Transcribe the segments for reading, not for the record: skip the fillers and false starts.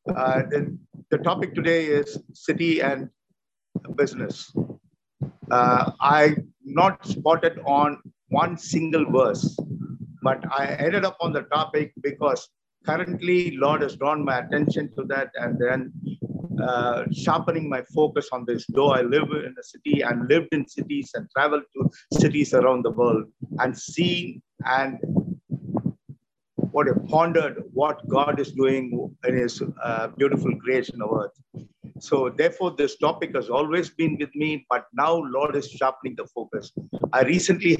The topic today is city and business. I not spotted on one single verse, but I ended up on the topic because currently Lord has drawn my attention to that, and then sharpening my focus on this. Though I live in a city and lived in cities and traveled to cities around the world and seen and what I pondered what God is doing in His beautiful creation of earth. So therefore, this topic has always been with me, but now Lord is sharpening the focus. I recently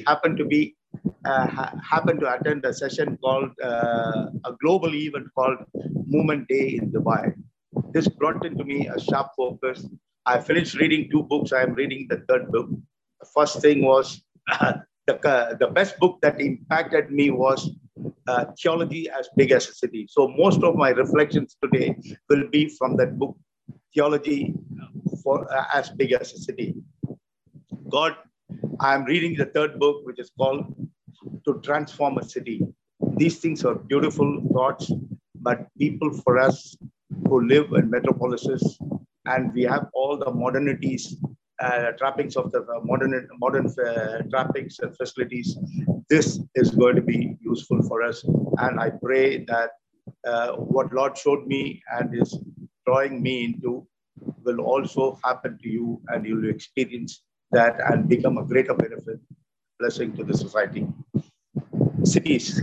happened to attend a session called a global event called Movement Day in Dubai. This brought into me a sharp focus. I finished reading 2 books. I am reading the third book. The first thing was the best book that impacted me was Theology as Big as a City. So most of my reflections today will be from that book, Theology for as Big as a City. God, I am reading the third book, which is called To Transform a City. These things are beautiful thoughts, but people for us who live in metropolises and we have all the modernities, trappings of the modern trappings and facilities, this is going to be useful for us. And I pray that what Lord showed me and is drawing me into will also happen to you, and you'll experience that and become a greater benefit, blessing to the society. Cities.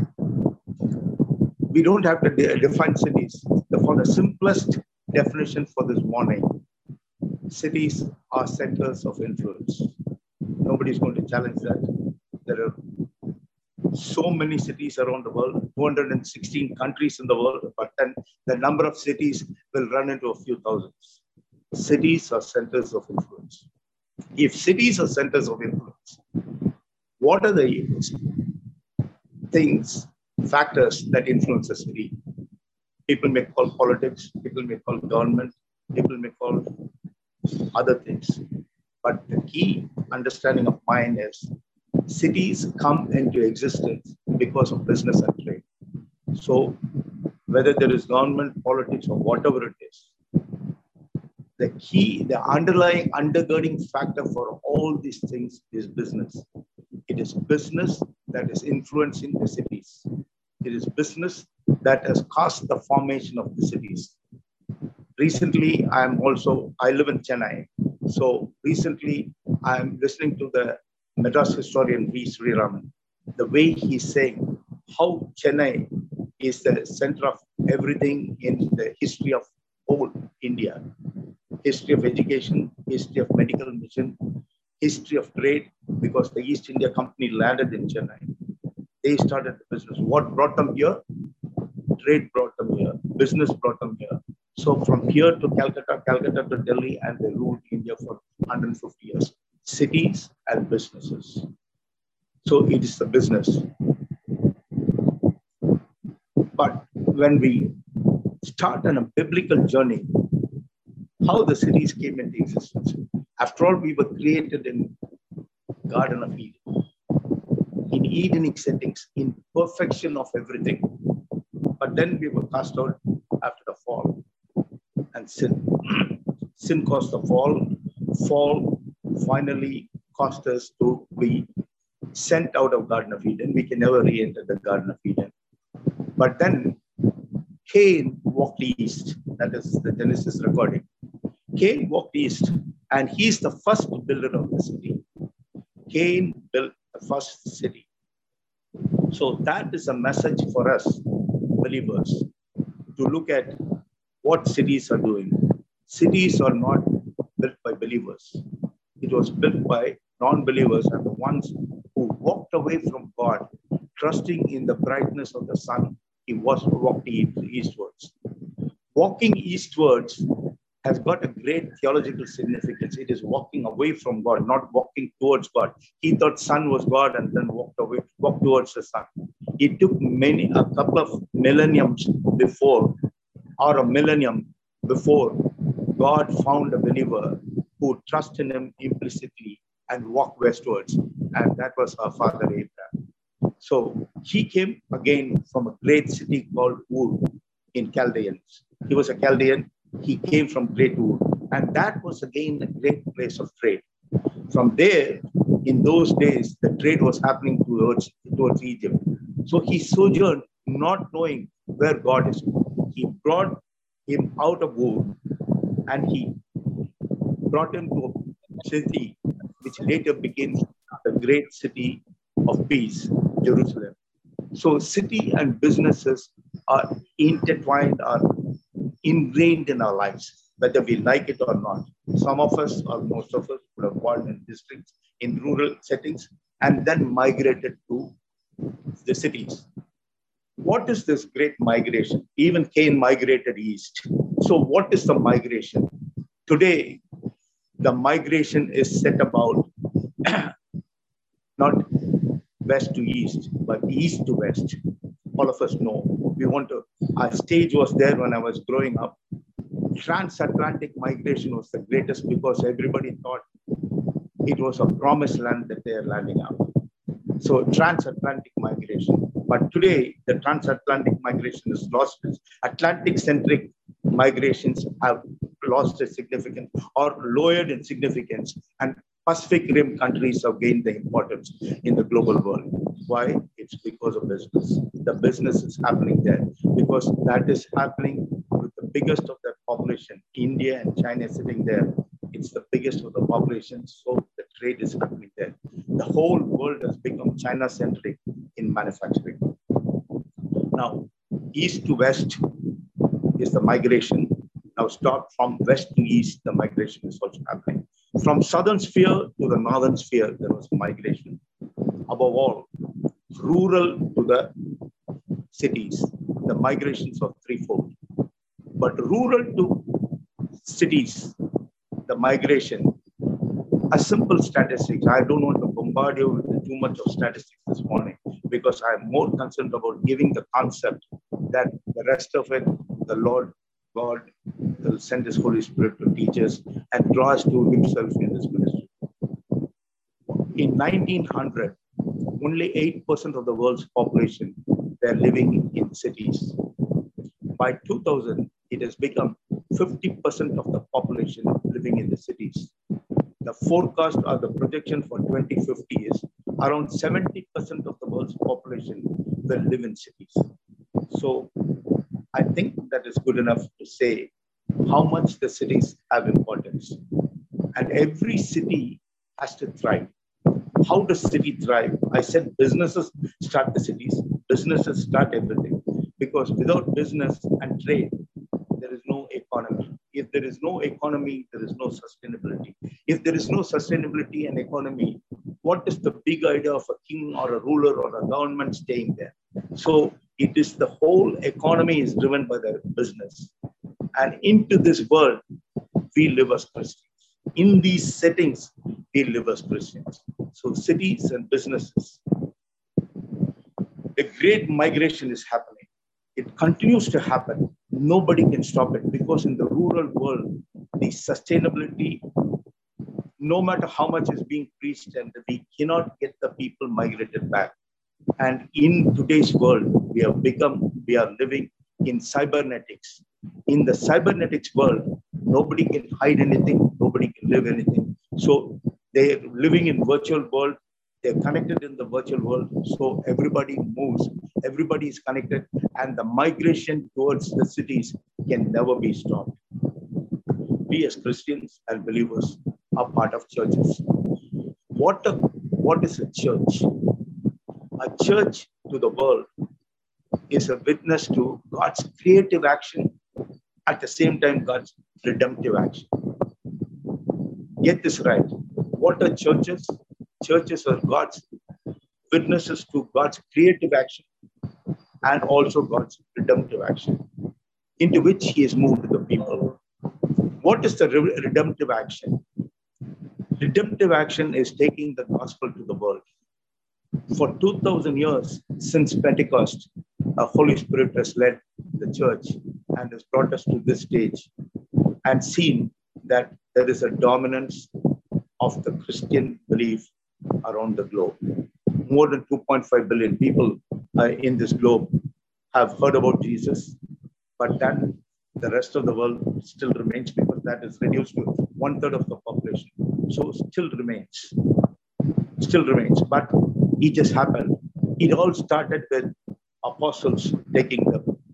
We don't have to define cities. For the simplest definition for this morning, cities are centers of influence. Nobody's going to challenge that. There are so many cities around the world, 216 countries in the world, but then the number of cities will run into a few thousands. Cities are centers of influence. If cities are centers of influence, what are the things, factors that influence a city? People may call politics, people may call government, people may call other things. But the key understanding of mine is cities come into existence because of business and trade. So whether there is government, politics, or whatever it is, the key, the underlying undergirding factor for all these things is business. It is business that is influencing the cities. It is business that has caused the formation of the cities. Recently, I live in Chennai. So recently, I'm listening to the Madras historian V. Sriraman. The way he's saying how Chennai is the center of everything in the history of whole India. History of education, history of medical mission, history of trade, because the East India Company landed in Chennai. They started the business. What brought them here? Trade brought them here. Business brought them here. So from here to Calcutta, Calcutta to Delhi, and they ruled India for 150 years. Cities and businesses. So it is the business. But when we start on a biblical journey, how the cities came into existence. After all, we were created in Garden of Eden, in Edenic settings, in perfection of everything. But then we were cast out after the fall and sin. Sin caused the fall. Fall finally caused us to be sent out of Garden of Eden. We can never re-enter the Garden of Eden. But then Cain walked east. That is the Genesis recording. Cain walked east, and he's the first builder of the city. Cain built the first city. So that is a message for us, believers, to look at what cities are doing. Cities are not built by believers. It was built by non-believers and the ones who walked away from God, trusting in the brightness of the sun. He walked eastwards. Walking eastwards has got a great theological significance. It is walking away from God, not walking towards God. He thought sun was God and then walked towards the sun. It took a couple of millenniums before, or a millennium before, God found a believer who trust in him implicitly and walk westwards. And that was our father Abraham. So he came again from a great city called Ur in Chaldeans. He was a Chaldean. He came from great Ur. And that was again a great place of trade. From there, in those days, the trade was happening towards Egypt. So he sojourned, not knowing where God is. He brought him out of Ur, and he brought him to a city which later became the great city of peace, Jerusalem. So city and businesses are intertwined, are ingrained in our lives, whether we like it or not. Some of us, or most of us, would have born in districts, in rural settings, and then migrated to the cities. What is this great migration? Even Cain migrated east. So what is the migration? Today, the migration is set about not west to east, but east to west. All of us know. Our stage was there when I was growing up. Transatlantic migration was the greatest because everybody thought it was a promised land that they are landing on. So transatlantic migration. But today, the transatlantic migration is lost. Atlantic-centric migrations have lost its significance or lowered in significance, and Pacific Rim countries have gained the importance in the global world. Why? It's because of business. The business is happening there because that is happening with the biggest of their population. India and China sitting there. It's the biggest of the population, so the trade is happening there. The whole world has become China-centric in manufacturing. Now, east to west is the migration. Now start from west to east, the migration is also happening. From southern sphere to the northern sphere, there was migration. Above all, rural to the cities, the migrations are threefold. But rural to cities, the migration, a simple statistics. I don't want to bombard you with too much of statistics this morning because I'm more concerned about giving the concept that the rest of it, the Lord God will send His Holy Spirit to teach us and draw us to Himself in this ministry. In 1900, only 8% of the world's population were living in cities. By 2000, it has become 50% of the population living in the cities. The forecast or the projection for 2050 is around 70% of the world's population will live in cities. So I think that is good enough to say how much the cities have importance. And every city has to thrive. How does city thrive? I said businesses start the cities. Businesses start everything. Because without business and trade, there is no economy. If there is no economy, there is no sustainability. If there is no sustainability and economy, what is the big idea of a king or a ruler or a government staying there? So it is the whole economy is driven by the business. And into this world, we live as Christians. In these settings, we live as Christians. So cities and businesses. A great migration is happening. It continues to happen. Nobody can stop it because in the rural world, the sustainability, no matter how much is being preached, and we cannot get the people migrated back. And in today's world, we are living in cybernetics. In the cybernetics world, nobody can hide anything, nobody can live anything. So they're living in virtual world. They're connected in the virtual world. So everybody moves, everybody is connected, and the migration towards the cities can never be stopped. We as Christians and believers are part of churches. What is a church? A church to the world is a witness to God's creative action, at the same time God's redemptive action. Get this right. What are churches? Churches are God's witnesses to God's creative action and also God's redemptive action, into which He has moved the people. What is the redemptive action? Redemptive action is taking the gospel to the world. For 2,000 years since Pentecost, the Holy Spirit has led the church and has brought us to this stage and seen that there is a dominance of the Christian belief around the globe. More than 2.5 billion people in this globe have heard about Jesus, but then The rest of the world still remains because that is reduced to 1/3 of the population. So still remains. Still remains. But it just happened. It all started with apostles taking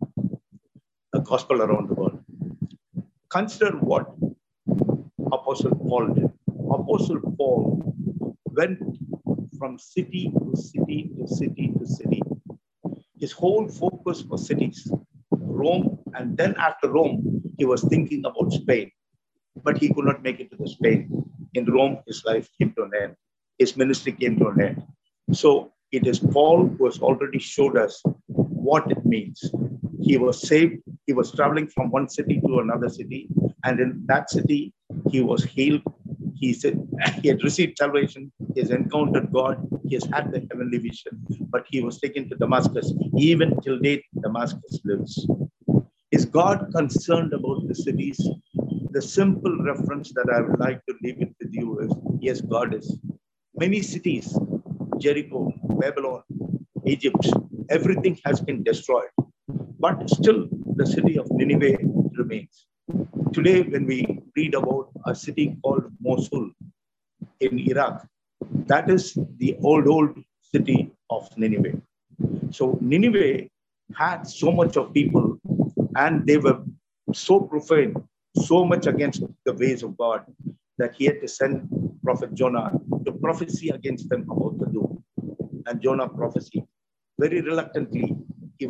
the gospel around the world. Consider what Apostle Paul did. Apostle Paul went from city to city to city to city. His whole focus was cities, Rome, and then after Rome, he was thinking about Spain, but he could not make it to the Spain. In Rome, his life came to an end. His ministry came to an end. So it is Paul who has already showed us what it means. He was saved. He was traveling from one city to another city, and in that city, he was healed. He said he had received salvation. He has encountered God. He has had the heavenly vision, but he was taken to Damascus. Even till date, Damascus lives. Is God concerned about the cities? The simple reference that I would like to leave it with you is, yes, God is. Many cities, Jericho, Babylon, Egypt, everything has been destroyed. But still, the city of Nineveh remains. Today, when we read about a city called Mosul in Iraq, that is the old city of Nineveh. So Nineveh had so much of people, and they were so profane, so much against the ways of God, that he had to send Prophet Jonah to prophesy against them about the doom. And Jonah prophesied. Very reluctantly, he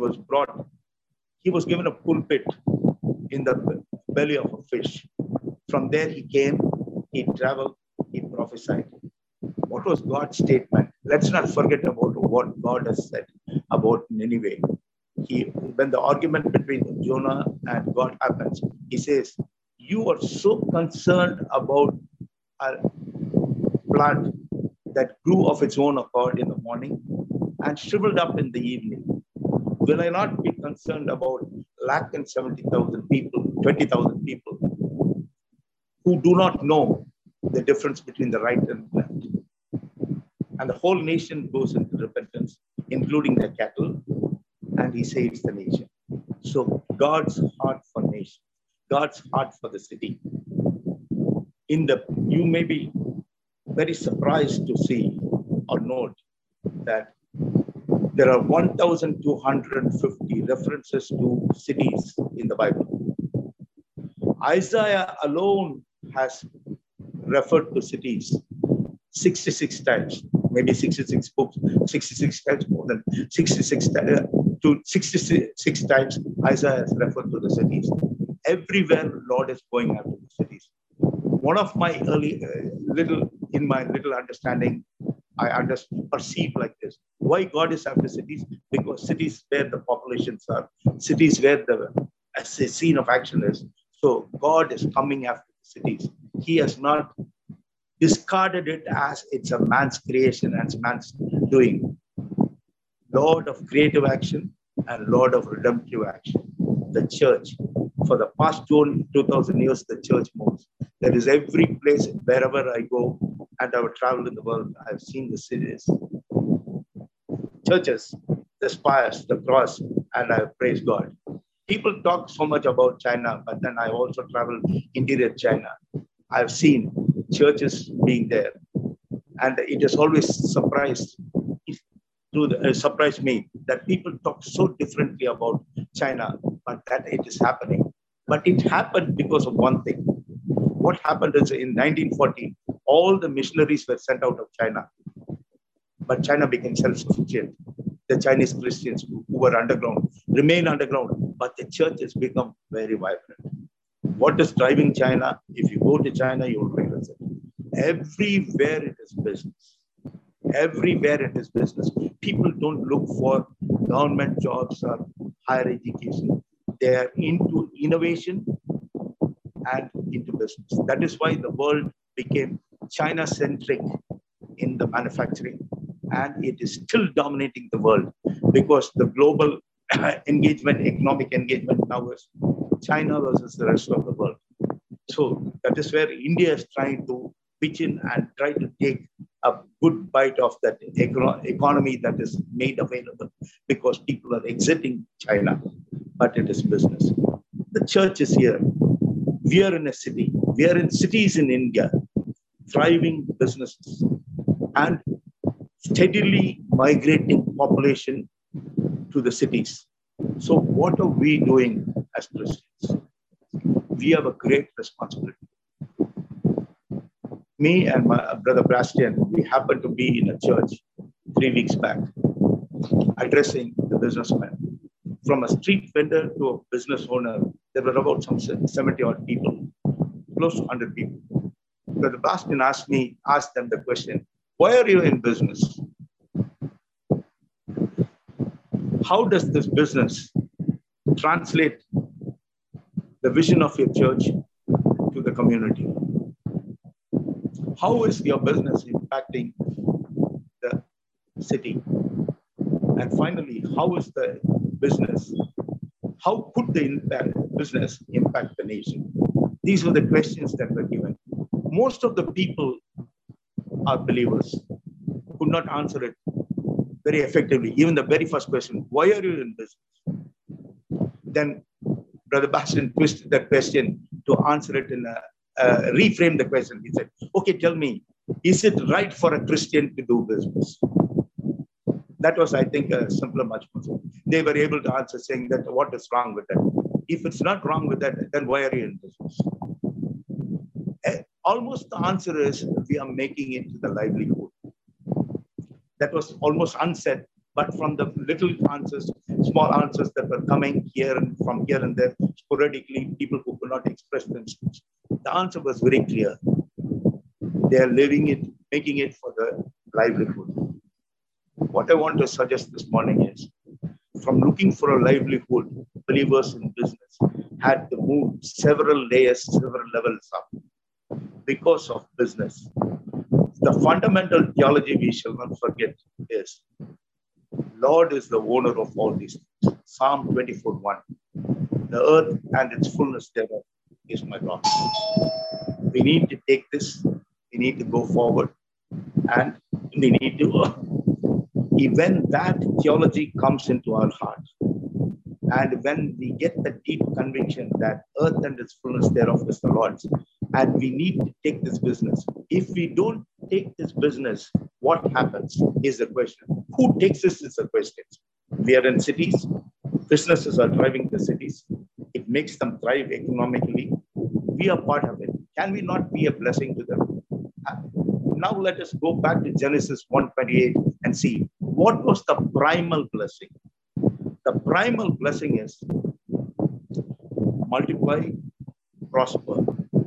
was given a pulpit in the belly of a fish. From there he came, he traveled, he prophesied. What was God's statement? Let's not forget about what God has said about Nineveh. When the argument between Jonah and God happens, he says, you are so concerned about a plant that grew of its own accord in the morning and shriveled up in the evening. Will I not be concerned about 170,000 people, 20,000 people who do not know the difference between the right and left? And the whole nation goes into repentance, including the cattle, and he saves the nation. So God's heart for nation, God's heart for the city. You may be very surprised to see or note that there are 1,250 references to cities in the Bible. Isaiah alone has referred to cities 66 times, maybe 66 books, 66 times, more than 66 times Isaiah has referred to the cities. Everywhere Lord is going after the cities. One of my little understanding, I perceive like this. Why God is after cities? Because cities where the populations are, cities where the scene of action is. So God is coming after the cities. He has not discarded it as it's a man's creation and man's doing. Lord of creative action and Lord of redemptive action. The church, for the past 2,000 years, the church moves. There is every place, wherever I go, and I have traveled in the world, I've seen the cities, churches, the spires, the cross, and I praise God. People talk so much about China, but then I also traveled interior China. I've seen churches being there, and it has always surprised me that people talk so differently about China, but that it is happening. But it happened because of one thing. What happened is in 1914, all the missionaries were sent out of China, but China became self-sufficient. The Chinese Christians who were underground remain underground, but the church has become very vibrant. What is driving China? If you go to China, you will realize it. Everywhere it is business. Everywhere it is business. People don't look for government jobs or higher education. They are into innovation and into business. That is why the world became China-centric in the manufacturing, and it is still dominating the world because the global economic engagement now is China versus the rest of the world. So that is where India is trying to pitch in and try to take a good bite of that economy that is made available because people are exiting China, but it is business. The church is here. We are in a city. We are in cities in India, thriving businesses, and steadily migrating population to the cities. So what are we doing as Christians? We have a great responsibility. Me and my brother Bastian, we happened to be in a church 3 weeks back, addressing the businessman. From a street vendor to a business owner, there were about some 70 odd people, close to 100 people. Brother Bastian asked them the question, why are you in business? How does this business translate the vision of your church to the community? How is your business impacting the city? And finally, how is the business? How could the business impact the nation? These were the questions that were given. Most of the people are believers, could not answer it very effectively. Even the very first question, why are you in business? Then Brother Bastian twisted that question to answer it in reframe the question. He said, okay, tell me, is it right for a Christian to do business? That was, I think, a simpler, much more. They were able to answer saying that what is wrong with that? If it's not wrong with that, then why are you in business? Almost the answer is we are making it to the livelihood. That was almost unsaid, but from the little answers, small answers that were coming here and from here and there, sporadically, people who could not express themselves, the answer was very clear. They are living it, making it for the livelihood. What I want to suggest this morning is, from looking for a livelihood, believers in business had to move several layers, several levels up because of business. The fundamental theology we shall not forget is, Lord is the owner of all these things. Psalm 24:1. The earth and its fullness thereof is my God. We need to take this, we need to go forward, and we need to, when that theology comes into our heart, and when we get the deep conviction that earth and its fullness thereof is the Lord's, and we need to take this business. If we don't take this business, what happens is the question. Who takes this is the question. We are in cities. Businesses are driving the cities. It makes them thrive economically. We are part of it. Can we not be a blessing to them? Now let us go back to Genesis 1:28 and see what was the primal blessing. The primal blessing is multiply, prosper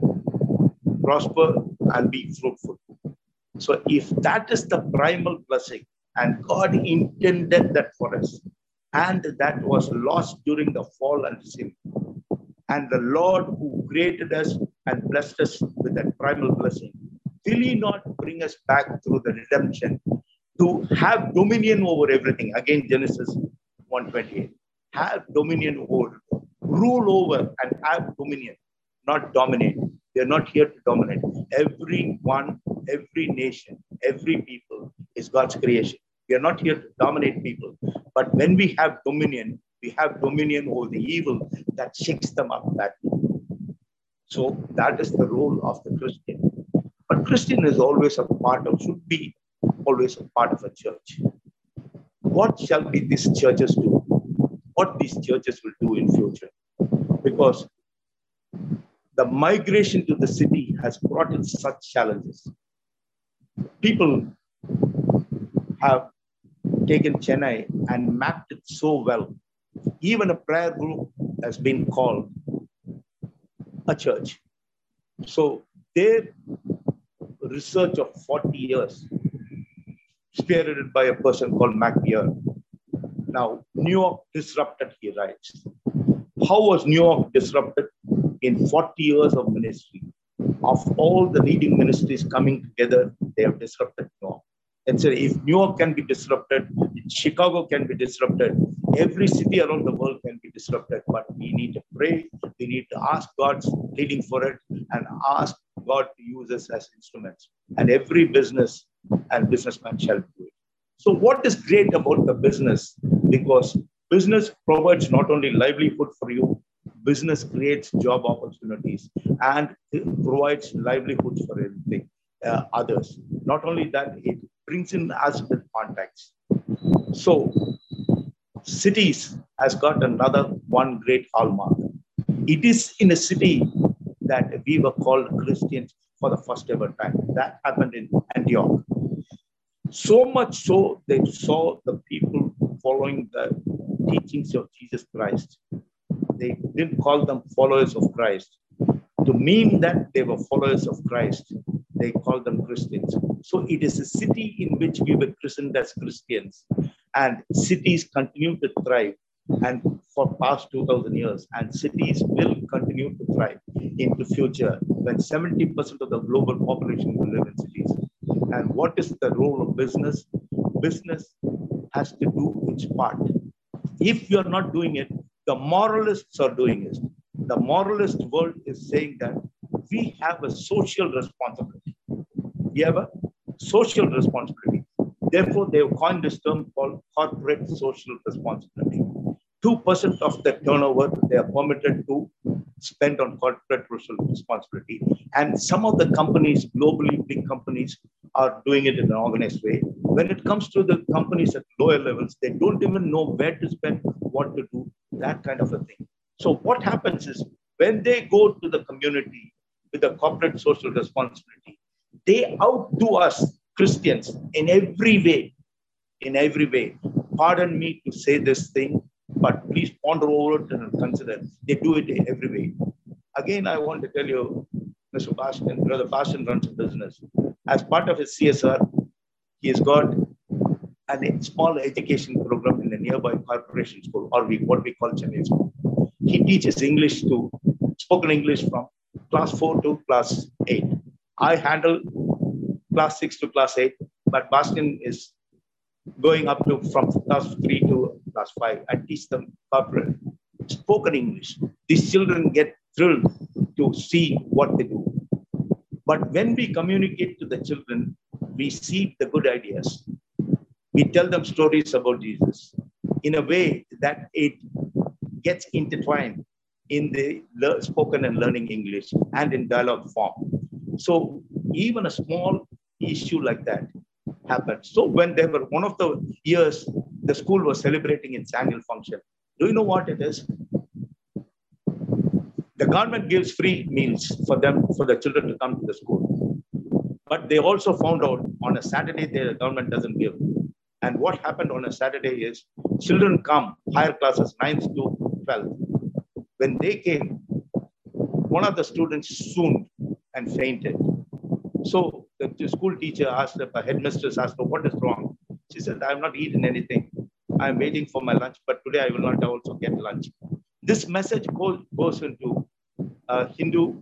and be fruitful. So if that is the primal blessing, and God intended that for us, and that was lost during the fall and sin, and the Lord who created us and blessed us with that primal blessing, will He not bring us back through the redemption to have dominion over everything? Again, Genesis 1:28. Have dominion over, rule over and have dominion, not dominate. We are not here to dominate. Everyone, every nation, every people is God's creation. We are not here to dominate people. But when we have dominion over the evil that shakes them up badly. So that is the role of the Christian. But Christian is always a part of, should be always a part of a church. What shall be these churches do? What these churches will do in future? Because the migration to the city has brought in such challenges. People have taken Chennai and mapped it so well. Even a prayer group has been called a church. So their research of 40 years, spearheaded by a person called MacPierre. Now, New York disrupted, he writes. How was New York disrupted? In 40 years of ministry, of all the leading ministries coming together, they have disrupted New York. And so if New York can be disrupted, Chicago can be disrupted, every city around the world can be disrupted, but we need to pray, we need to ask God's leading for it, and ask God to use us as instruments. And every business and businessman shall do it. So what is great about the business? Because business provides not only livelihood for you, Business creates job opportunities and it provides livelihoods for everything, others. Not only that, it brings in us with contacts. So cities has got another one great hallmark. It is in a city that we were called Christians for the first ever time. That happened in Antioch. So much so they saw the people following the teachings of Jesus Christ. They didn't call them followers of Christ. To mean that they were followers of Christ, they called them Christians. So it is a city in which we were christened as Christians. And cities continue to thrive and for past 2000 years, and cities will continue to thrive into future when 70% of the global population will live in cities. And what is the role of business? Business has to do its part. If you're not doing it, the moralists are doing it. The moralist world is saying that we have a social responsibility. We have a social responsibility. Therefore, they have coined this term called corporate social responsibility. 2% of the turnover they are permitted to spend on corporate social responsibility. And some of the companies, globally big companies, are doing it in an organized way. When it comes to the companies at lower levels, they don't even know where to spend, what to do, that kind of a thing. So what happens is when they go to the community with a corporate social responsibility, they outdo us Christians in every way. In every way. Pardon me to say this thing, but please ponder over it and consider. They do it every way. Again, I want to tell you, Mr. Bastian, Brother Bastian runs a business. As part of his CSR, he has got a small education program in a nearby corporation school, or what we call Chennai School. He teaches English to spoken English from class 4 to class 8. I handle class 6 to class 8, but Bastian is going up to from class 3 to class 5. I teach them corporate spoken English. These children get thrilled to see what they do. But when we communicate to the children, we see the good ideas. We tell them stories about Jesus in a way that it gets intertwined in the spoken and learning English and in dialogue form. So even a small issue like that happened. So when they were one of the years, the school was celebrating its annual function. Do you know what it is? The government gives free meals for them, for the children to come to the school. But they also found out on a Saturday, the government doesn't give. And what happened on a Saturday is children come, higher classes, 9th to 12th. When they came, one of the students swooned and fainted. So the school teacher asked her, headmistress asked her, what is wrong? She said, I have not eaten anything. I am waiting for my lunch, but today I will not also get lunch. This message goes into Hindu,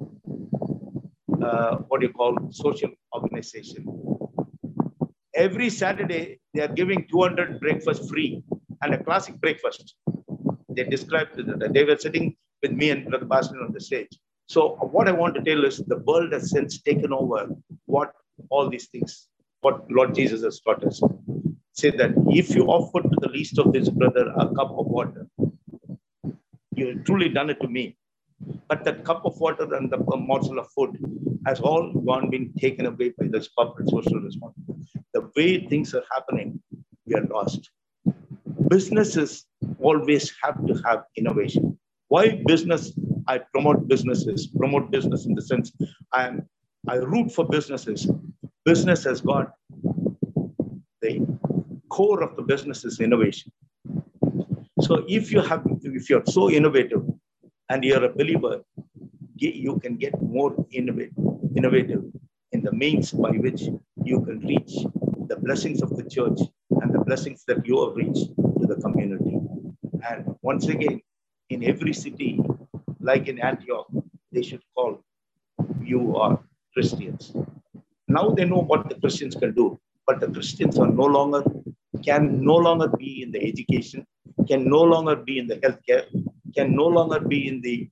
social organization. Every Saturday, they are giving 200 breakfast free and a classic breakfast. They described that they were sitting with me and Brother Bastian on the stage. So what I want to tell is the world has since taken over what all these things, what Lord Jesus has taught us. Say that if you offer to the least of this brother a cup of water, you have truly done it to me. But that cup of water and the morsel of food has all been taken away by this corporate social responsibility. The way things are happening, we are lost. Businesses always have to have innovation. Why business? I promote businesses, promote business in the sense I root for businesses. Business has got the core of the business is innovation. So if you're so innovative and you're a believer, you can get more innovative in the means by which you can reach the blessings of the church and the blessings that you have reached to the community. And once again, in every city, like in Antioch, they should call you are Christians. Now they know what the Christians can do, but the Christians can no longer be in the education, can no longer be in the healthcare, can no longer be in the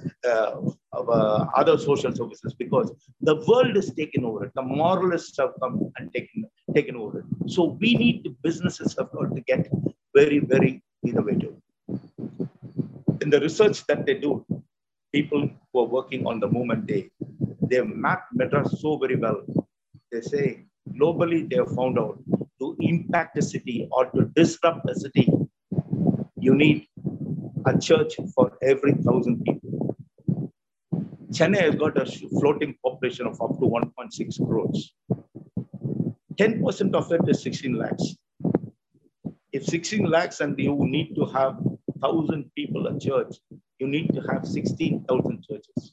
other social services because the world is taken over it. The moralists have come and taken over it. So we need businesses have got to get very, very innovative. The in the research that they do, people who are working on the Movement Day, they have mapped Madras so very well. They say globally they have found out to impact a city or to disrupt a city, you need a church for every 1,000 people. Chennai has got a floating population of up to 1.6 crores. 10% of it is 16 lakhs. If 16 lakhs and you need to have 1,000 people a church, you need to have 16,000 churches.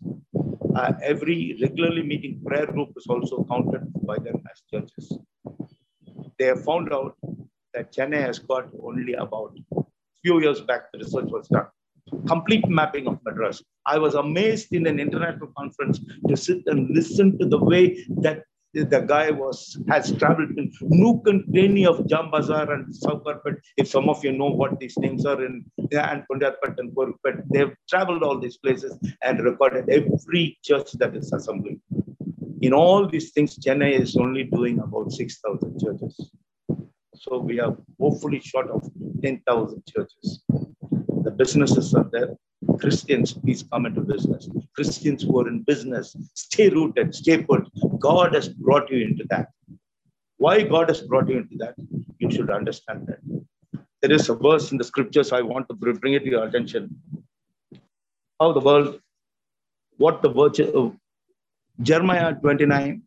Every regularly meeting prayer group is also counted by them as churches. They have found out that Chennai has got only about a few years back, the research was done. Complete mapping of Madras. I was amazed in an international conference to sit and listen to the way that the guy has traveled in nook and cranny of Jam Bazaar and Saukarpet. If some of you know what these names are in and Punjabpet and Korpet, they've traveled all these places and recorded every church that is assembling. In all these things, Chennai is only doing about 6,000 churches. So we are hopefully short of 10,000 churches. The businesses are there. Christians, please come into business. Christians who are in business, stay rooted, stay put. God has brought you into that. Why God has brought you into that? You should understand that. There is a verse in the scriptures I want to bring it to your attention. How the world, what the virtue of Jeremiah 29,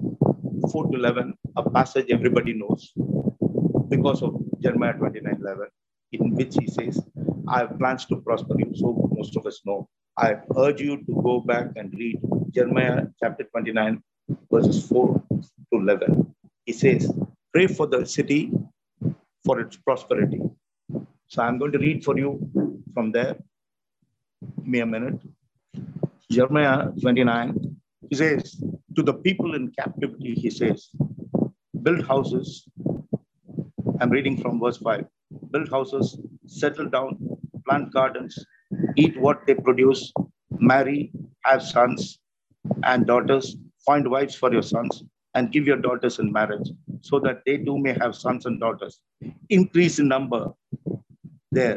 4 to 11, a passage everybody knows because of Jeremiah 29, 11, in which he says, I have plans to prosper you. So most of us know. I urge you to go back and read Jeremiah chapter 29, verses 4 to 11. He says, pray for the city for its prosperity. So I'm going to read for you from there. Give me a minute. Jeremiah 29, he says, to the people in captivity, he says, build houses. I'm reading from verse 5. Build houses, settle down, plant gardens, eat what they produce, marry, have sons and daughters, find wives for your sons, and give your daughters in marriage, so that they too may have sons and daughters. Increase in number there.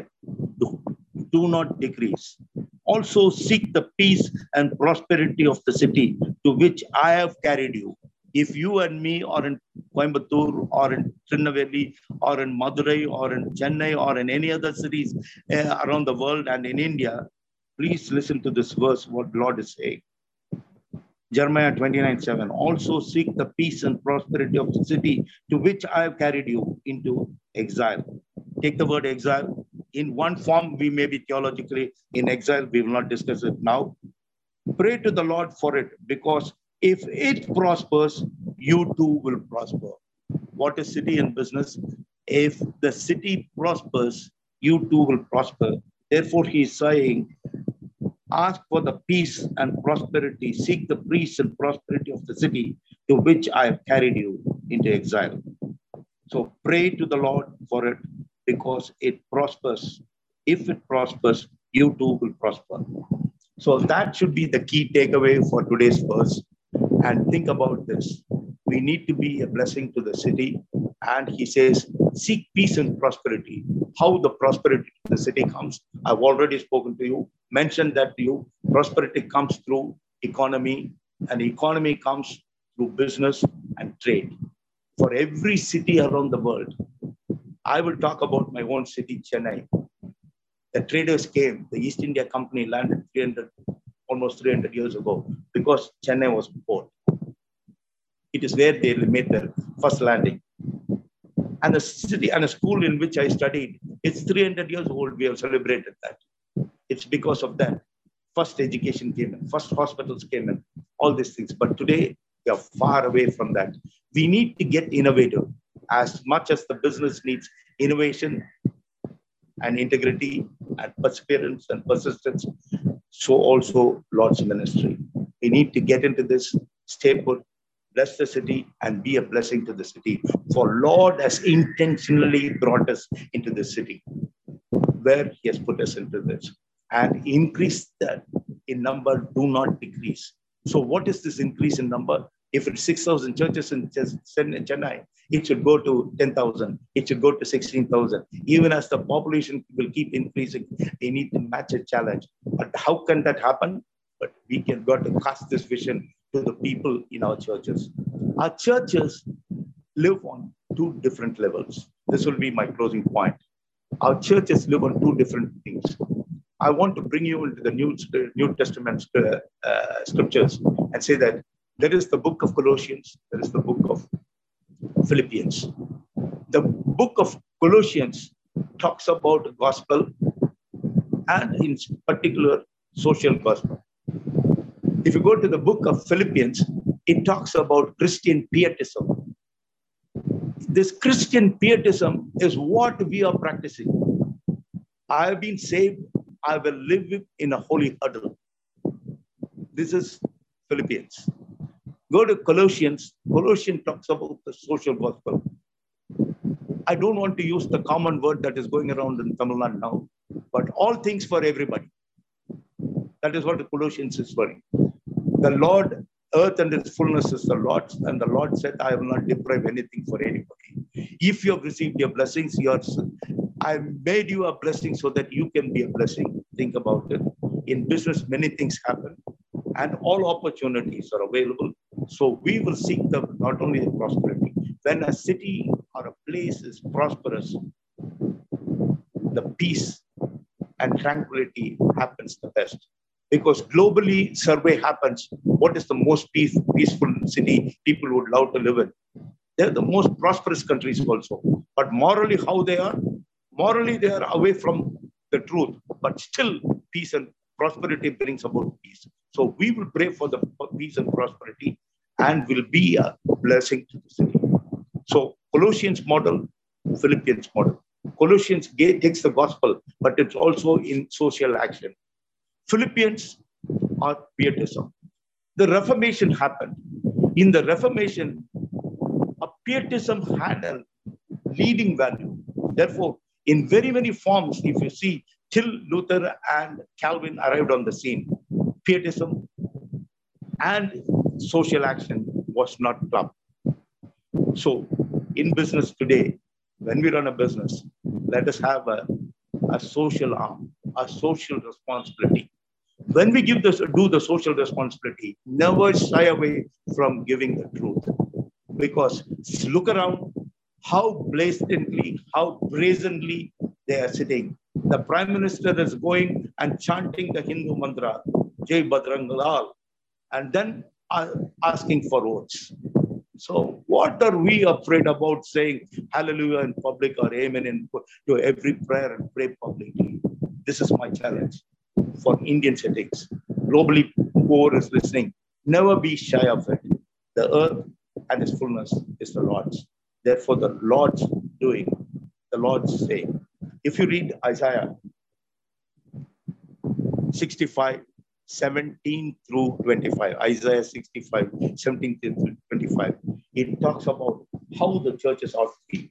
Do not decrease. Also seek the peace and prosperity of the city to which I have carried you. If you and me are in Coimbatore or in Trinaveli or in Madurai or in Chennai or in any other cities around the world and in India, please listen to this verse, what Lord is saying. Jeremiah 29:7. Also seek the peace and prosperity of the city to which I have carried you into exile. Take the word exile. In one form, we may be theologically in exile. We will not discuss it now. Pray to the Lord for it, because if it prospers, you too will prosper. What is city and business? If the city prospers, you too will prosper. Therefore, he is saying, ask for the peace and prosperity, seek the peace and prosperity of the city to which I have carried you into exile. So pray to the Lord for it, because it prospers. If it prospers, you too will prosper. So that should be the key takeaway for today's verse. And think about this. We need to be a blessing to the city. And he says, seek peace and prosperity. How the prosperity to the city comes, I've already spoken to you, mentioned that to you. Prosperity comes through economy, and economy comes through business and trade. For every city around the world, I will talk about my own city, Chennai. The traders came, the East India Company landed almost 300 years ago, because Chennai was port. It is where they made their first landing. And the city and a school in which I studied, it's 300 years old. We have celebrated that. It's because of that. First education came in, first hospitals came in, all these things. But today, we are far away from that. We need to get innovative. As much as the business needs innovation and integrity and perseverance and persistence, so also Lord's ministry. We need to get into this, stay put, bless the city, and be a blessing to the city. For Lord has intentionally brought us into this city, where he has put us into this. And increase that in number, do not decrease. So what is this increase in number? If it's 6,000 churches in Chennai, It should go to 10,000. It should go to 16,000. Even as the population will keep increasing, they need to match a challenge. But how can that happen? But we can got to cast this vision to the people in our churches. Our churches live on two different levels. This will be my closing point. Our churches live on two different things. I want to bring you into the New Testament scriptures and say that there is the book of Colossians, there is the book of Philippians. The book of Colossians talks about the gospel and in particular social gospel. If you go to the book of Philippians, it talks about Christian pietism. This Christian pietism is what we are practicing. I have been saved. I will live in a holy huddle. This is Philippians. Go to Colossians. Colossians talks about the social gospel. I don't want to use the common word that is going around in Tamil Nadu now, but all things for everybody. That is what the Colossians is saying. The Lord, earth and its fullness is the Lord's, and the Lord said, I will not deprive anything for anybody. If you have received your blessings, I made you a blessing so that you can be a blessing. Think about it. In business, many things happen, and all opportunities are available. So we will seek not only the prosperity. When a city or a place is prosperous, the peace and tranquility happens the best. Because globally, survey happens, what is the most peaceful city people would love to live in? They're the most prosperous countries also. But morally, how they are? Morally, they are away from the truth. But still, peace and prosperity brings about peace. So we will pray for the peace and prosperity and will be a blessing to the city. So Colossians model, Philippians model. Colossians takes the gospel, but it's also in social action. Philippians are pietism. The Reformation happened. In the Reformation, a pietism had a leading value. Therefore, in very many forms, if you see, till Luther and Calvin arrived on the scene, pietism and social action was not clubbed. So, in business today, when we run a business, let us have a social arm, a social responsibility. When we do the social responsibility, never shy away from giving the truth. Because look around how blatantly, how brazenly they are sitting. The Prime Minister is going and chanting the Hindu mantra, Jai Bajrangalal, and then asking for votes. So what are we afraid about saying hallelujah in public or amen to every prayer and pray publicly? This is my challenge for Indian settings. Globally, whoever is listening, never be shy of it. The earth and its fullness is the Lord's. Therefore, the Lord's doing, the Lord's saying. If you read Isaiah 65, 17 through 25, Isaiah 65, 17 through 25, it talks about how the churches ought to be.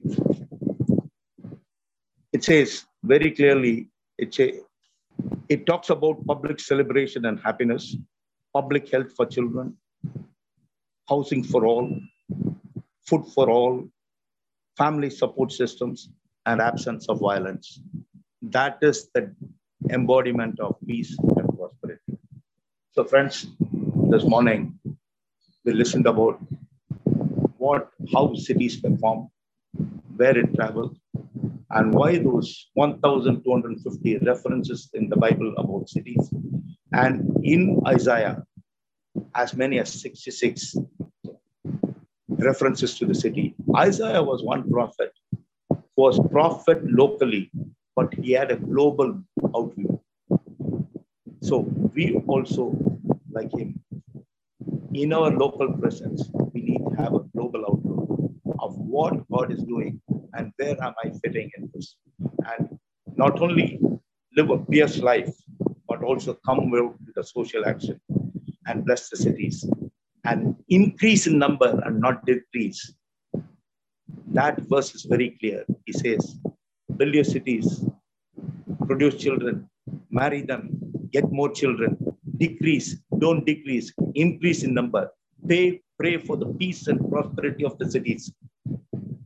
It says very clearly, it talks about public celebration and happiness, public health for children, housing for all, food for all, family support systems, and absence of violence. That is the embodiment of peace and prosperity. So friends, this morning, we listened about how cities perform, where it traveled, and why those 1,250 references in the Bible about cities. And in Isaiah, as many as 66 references to the city. Isaiah was one prophet who was prophet locally, but he had a global outlook. So we also, like him, in our local presence, we need to have a global outlook of what God is doing and where am I fitting in this. And not only live a pious life, but also come with the social action and bless the cities and increase in number and not decrease. That verse is very clear. He says, build your cities, produce children, marry them, get more children, decrease, don't decrease, increase in number. Pray for the peace and prosperity of the cities.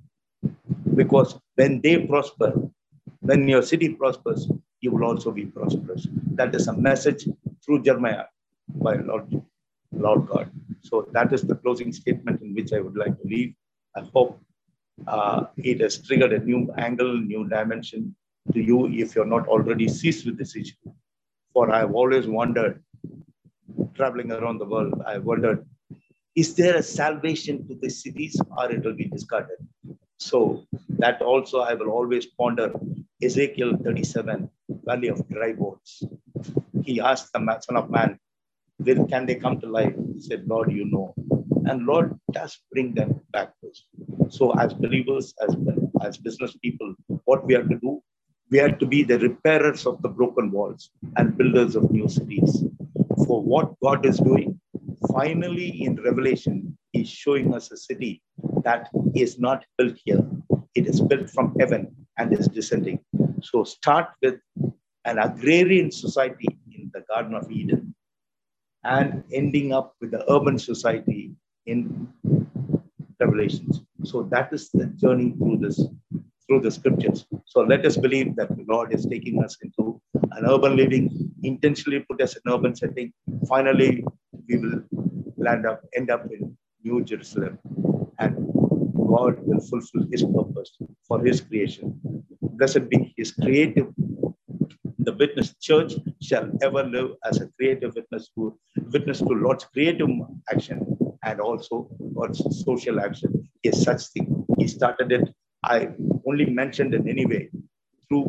Because when they prosper, when your city prospers, you will also be prosperous. That is a message through Jeremiah by Lord God. So that is the closing statement in which I would like to leave. I hope it has triggered a new angle, new dimension to you if you're not already seized with this issue. For I've always wondered, traveling around the world, I wondered, is there a salvation to the cities or it will be discarded? So that also I will always ponder Ezekiel 37, Valley of Dry Bones. He asked the Son of Man, when can they come to life? He said, Lord, you know. And Lord does bring them back to us. So as believers, as business people, what we have to do, we have to be the repairers of the broken walls and builders of new cities. For what God is doing, finally in Revelation, He's showing us a city that is not built here. It is built from heaven and is descending. So start with an agrarian society in the Garden of Eden and ending up with the urban society in Revelations. So that is the journey through the scriptures. So let us believe that the Lord is taking us into an urban living, intentionally put us in urban setting. Finally, we will end up in New Jerusalem, and God will fulfill His purpose for His creation. Blessed be His creative. The witness church shall ever live as a creative witness to Lord's creative action and also God's social action. Is such thing. He started it. I only mentioned in any way through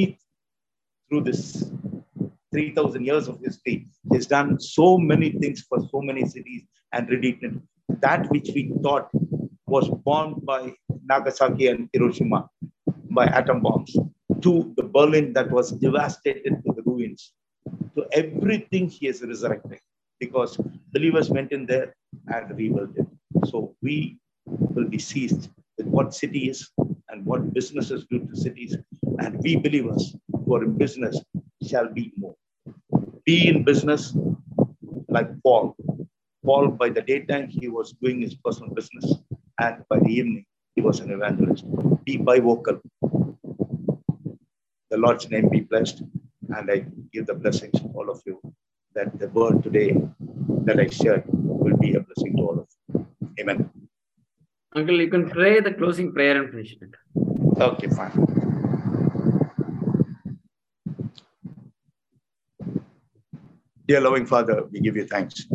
this 3,000 years of history. He's done so many things for so many cities and redeemed it. That which we thought was bombed by Nagasaki and Hiroshima by atom bombs, to the Berlin that was devastated to the ruins, to everything He is resurrecting, because believers went in there and rebuilt it. So we will be seized with what city is and what businesses do to cities, and we believers who are in business shall be more. Be in business like Paul. Paul, by the daytime, he was doing his personal business, and by the evening, he was an evangelist. Be bivocal. The Lord's name be blessed, and I give the blessings to all of you, that the word today that I shared will be a blessing to all of you. Amen. Uncle, you can pray the closing prayer and finish it. Okay, fine. Dear loving Father, we give you thanks.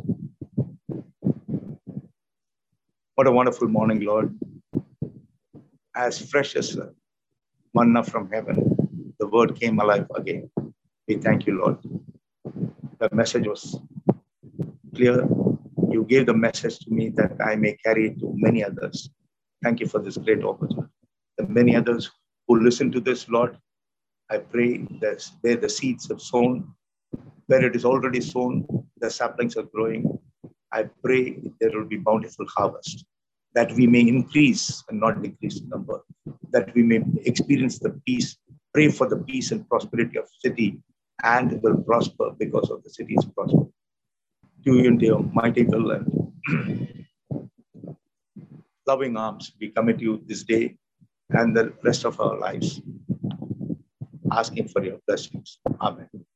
What a wonderful morning, Lord. As fresh as manna from heaven, the word came alive again. We thank you, Lord. The message was clear. You gave the message to me that I may carry it to many others. Thank you for this great opportunity. The many others who listen to this, Lord, I pray that where the seeds have sown, where it is already sown, the saplings are growing. I pray there will be bountiful harvest, that we may increase and not decrease in number, that we may experience the peace, pray for the peace and prosperity of the city, and will prosper because of the city's prosperity. To you in your mighty will and loving arms, we commit you this day and the rest of our lives, asking for your blessings. Amen.